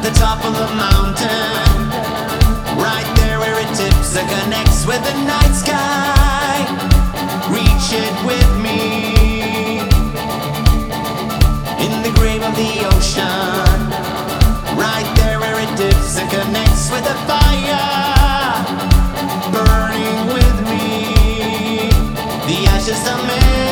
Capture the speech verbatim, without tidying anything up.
the top of the mountain, right there where it tips and connects with the night sky. Reach it with me. In the grave of the ocean, right there where it dips and connects with the fire, burning with me. The ashes of men.